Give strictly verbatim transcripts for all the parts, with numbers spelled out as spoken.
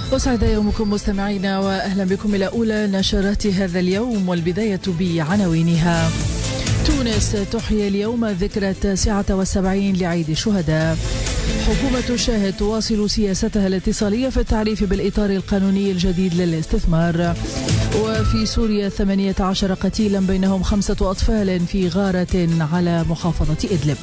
أسعد يومكم مستمعينا، وأهلا بكم إلى أولى نشرات هذا اليوم، والبداية بعناوينها. تونس تحيي اليوم ذكرى التاسعة والسبعين لعيد الشهداء. حكومة شاهد تواصل سياستها الاتصالية في التعريف بالإطار القانوني الجديد للاستثمار. وفي سوريا ثمانية عشر قتيلا بينهم خمسة أطفال في غارة على محافظة إدلب.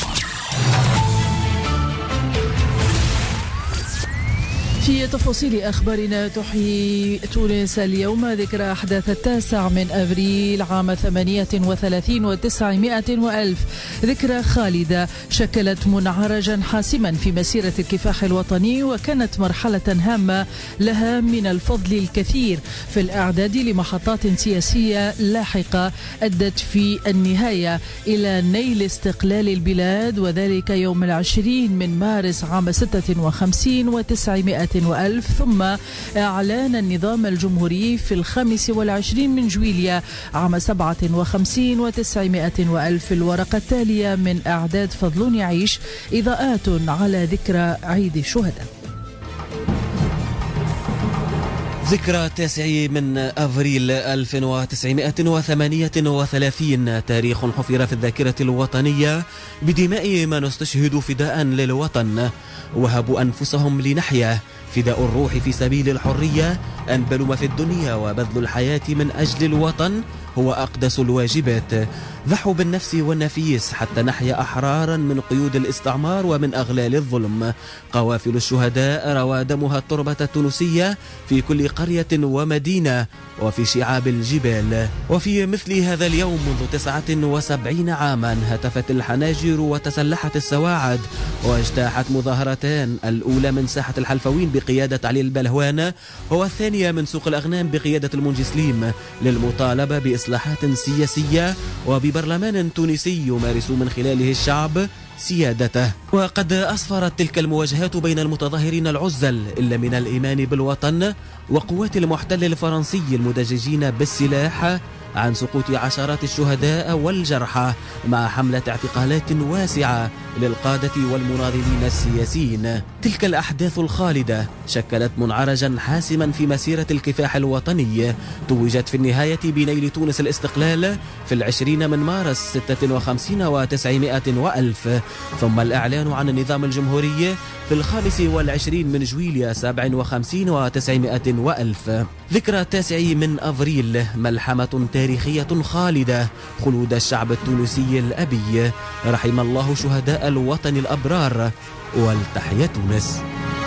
في تفاصيل أخبارنا، تحيي تونس اليوم ذكرى أحداث التاسع من أبريل عام ثمانية وثلاثين وتسعمائة وألف، ذكرى خالدة شكلت منعرجا حاسما في مسيرة الكفاح الوطني، وكانت مرحلة هامة لها من الفضل الكثير في الإعداد لمحطات سياسية لاحقة أدت في النهاية إلى نيل استقلال البلاد، وذلك يوم العشرين من مارس عام ستة وخمسين وتسعمائة وألف، ثم إعلان النظام الجمهوري في الخامس والعشرين من جويليا عام سبعة وخمسين وتسعمائة وألف. الورقة التالية من إعداد فضلون يعيش، إضاءات على ذكرى عيد الشهداء. ذكرى التاسع من أفريل ألف وتسعمائة وثمانية وثلاثين، تاريخ حفر في الذاكرة الوطنية بدماء من استشهدوا فداء للوطن، وهبوا أنفسهم لنحيا، فداء الروح في سبيل الحرية أنبل ما في الدنيا، وبذل الحياة من أجل الوطن هو أقدس الواجبات. ضحوا بالنفس والنفيس حتى نحيا أحرارا من قيود الاستعمار ومن أغلال الظلم. قوافل الشهداء روى دمها التربة التونسية في كل قرية ومدينة وفي شعاب الجبال. وفي مثل هذا اليوم منذ تسعة وسبعين عاما هتفت الحناجر وتسلحت السواعد، واجتاحت مظاهرتان، الأولى من ساحة الحلفوين بقيادة علي البلهوان، والثانية من سوق الأغنام بقيادة المنجي سليم، للمطالبة بإصلاحات سياسية وببرلمان تونسي يمارس من خلاله الشعب سيادته. وقد أسفرت تلك المواجهات بين المتظاهرين العزل إلا من الإيمان بالوطن وقوات المحتل الفرنسي المدججين بالسلاح عن سقوط عشرات الشهداء والجرحى، مع حملة اعتقالات واسعة للقادة والمناضلين السياسيين. تلك الأحداث الخالدة شكلت منعرجا حاسما في مسيرة الكفاح الوطني، توجت في النهاية بنيل تونس الاستقلال في العشرين من مارس ستة وخمسين وتسعمائة وألف، ثم الإعلان عن النظام الجمهوري في الخامس والعشرين من جويليا سبع وخمسين وتسعمائة وألف. ذكرى التاسع من أفريل ملحمة تاريخية خالدة، خلود الشعب التونسي الأبي، رحم الله شهداء الوطن الأبرار، ولتحيا تونس.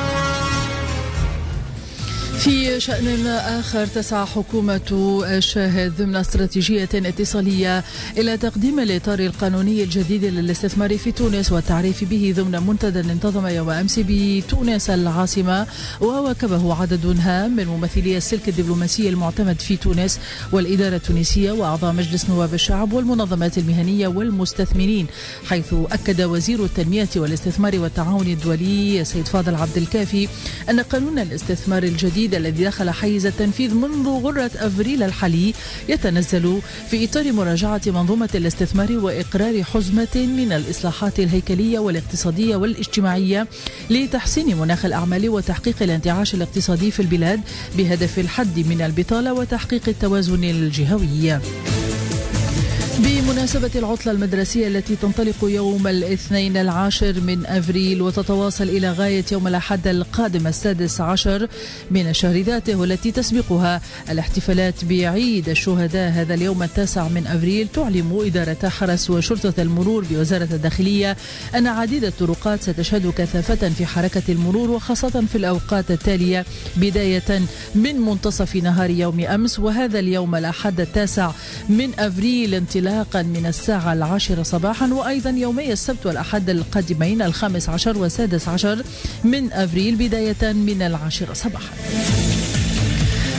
في شأن آخر، تسعى حكومة شاهد ضمن استراتيجية اتصالية إلى تقديم الإطار القانوني الجديد للاستثمار في تونس والتعريف به ضمن منتدى انتظم يوم أمس بتونس العاصمة، وواكبه عدد هام من ممثلي السلك الدبلوماسي المعتمد في تونس والإدارة التونسية وأعضاء مجلس نواب الشعب والمنظمات المهنية والمستثمرين، حيث أكد وزير التنمية والاستثمار والتعاون الدولي سيد فاضل عبد الكافي أن قانون الاستثمار الجديد الذي دخل حيز التنفيذ منذ غرة أفريل الحالي يتنزل في إطار مراجعة منظومة الاستثمار وإقرار حزمة من الإصلاحات الهيكلية والاقتصادية والاجتماعية لتحسين مناخ الأعمال وتحقيق الانتعاش الاقتصادي في البلاد بهدف الحد من البطالة وتحقيق التوازن الجهوي. بمناسبة العطلة المدرسية التي تنطلق يوم الاثنين العاشر من أفريل وتتواصل إلى غاية يوم الأحد القادم السادس عشر من الشهر ذاته، والتي تسبقها الاحتفالات بعيد الشهداء هذا اليوم التاسع من أفريل، تعلم إدارة حرس وشرطة المرور بوزارة الداخلية أن عديد الطرقات ستشهد كثافة في حركة المرور، وخاصة في الأوقات التالية بداية من منتصف نهار يوم أمس وهذا اليوم الأحد التاسع من أفريل انطلاقا من الساعة العاشرة صباحا، وأيضا يومي السبت والأحد القادمين الخامس عشر والسادس عشر من أفريل بداية من العاشرة صباحا.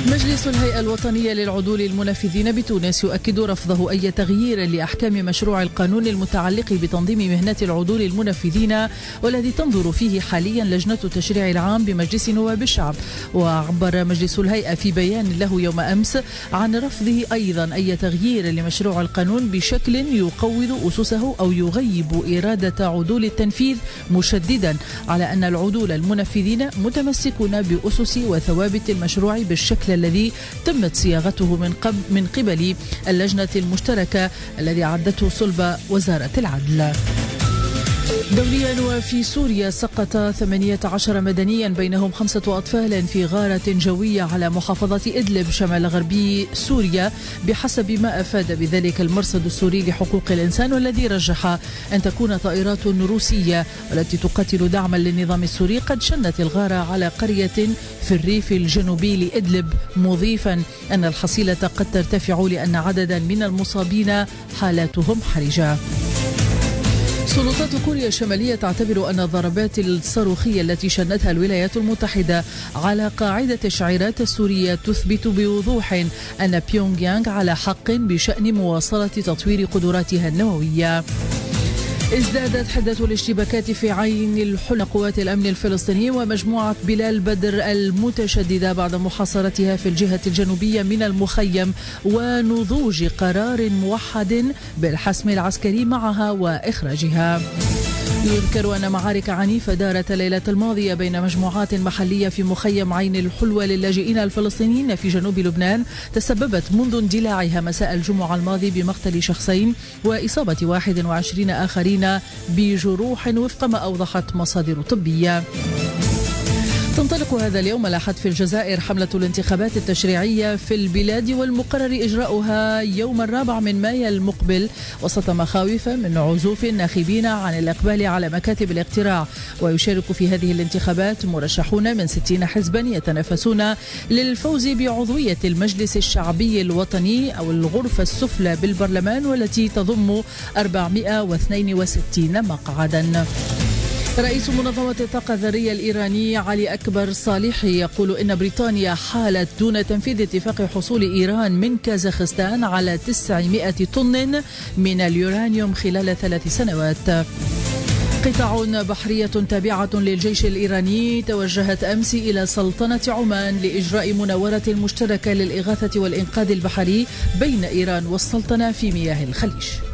مجلس الهيئة الوطنية للعدول المنفذين بتونس يؤكد رفضه أي تغيير لأحكام مشروع القانون المتعلق بتنظيم مهنة العدول المنفذين، والذي تنظر فيه حاليا لجنة التشريع العام بمجلس نواب الشعب. وعبر مجلس الهيئة في بيان له يوم أمس عن رفضه أيضا أي تغيير لمشروع القانون بشكل يقوض أسسه أو يغيب إرادة عدول التنفيذ، مشددا على أن العدول المنفذين متمسكون بأسس وثوابت المشروع بالشكل الذي تمت صياغته من قبل من قبل اللجنة المشتركة الذي عدته صلب وزارة العدل. دوليا، وفي سوريا سقط ثمانية عشر مدنيا بينهم خمسة أطفال في غارة جوية على محافظة إدلب شمال غربي سوريا، بحسب ما أفاد بذلك المرصد السوري لحقوق الإنسان، والذي رجح أن تكون طائرات روسية والتي تقاتل دعما للنظام السوري قد شنت الغارة على قرية في الريف الجنوبي لإدلب، مضيفا أن الحصيلة قد ترتفع لأن عددا من المصابين حالاتهم حرجة. سلطات كوريا الشمالية تعتبر أن الضربات الصاروخية التي شنتها الولايات المتحدة على قاعدة الشعيرات السورية تثبت بوضوح أن بيونغ يانغ على حق بشأن مواصلة تطوير قدراتها النووية. ازدادت حدة الاشتباكات في عين الحلم قوات الأمن الفلسطيني ومجموعة بلال بدر المتشددة بعد محاصرتها في الجهة الجنوبية من المخيم ونضوج قرار موحد بالحسم العسكري معها وإخراجها. يذكر أن معارك عنيفة دارت الليلة الماضية بين مجموعات محلية في مخيم عين الحلوة للاجئين الفلسطينيين في جنوب لبنان تسببت منذ اندلاعها مساء الجمعة الماضي بمقتل شخصين وإصابة واحد وعشرين آخرين بجروح وفق ما أوضحت مصادر طبية. تنطلق هذا اليوم الأحد في الجزائر حملة الانتخابات التشريعية في البلاد، والمقرر إجراؤها يوم الرابع من مايو المقبل وسط مخاوف من عزوف الناخبين عن الإقبال على مكاتب الاقتراع. ويشارك في هذه الانتخابات مرشحون من ستين حزبا يتنافسون للفوز بعضوية المجلس الشعبي الوطني أو الغرفة السفلى بالبرلمان، والتي تضم أربعمائة واثنين وستين مقعدا. رئيس منظمة الطاقة الذرية الإيراني علي أكبر صالحي يقول إن بريطانيا حالت دون تنفيذ اتفاق حصول إيران من كازاخستان على تسعمائة طن من اليورانيوم خلال ثلاث سنوات. قطاع بحرية تابعة للجيش الإيراني توجهت أمس إلى سلطنة عمان لإجراء مناورة مشتركة للإغاثة والإنقاذ البحري بين إيران والسلطنة في مياه الخليج.